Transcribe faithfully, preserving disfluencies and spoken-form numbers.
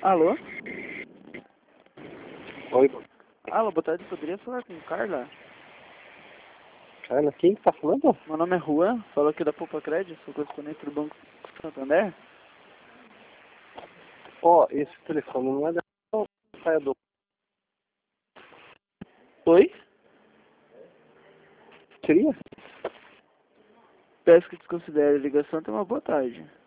Alô? Oi, Alô, boa tarde, poderia falar com Carla? Carla, quem que tá falando? Meu nome é Juan, falo aqui da Poupa Crédito, sou correspondente do Banco Santander. Ó, esse telefone não é da saia do Oi? seria? Peço que desconsidere a ligação, tenha uma boa tarde.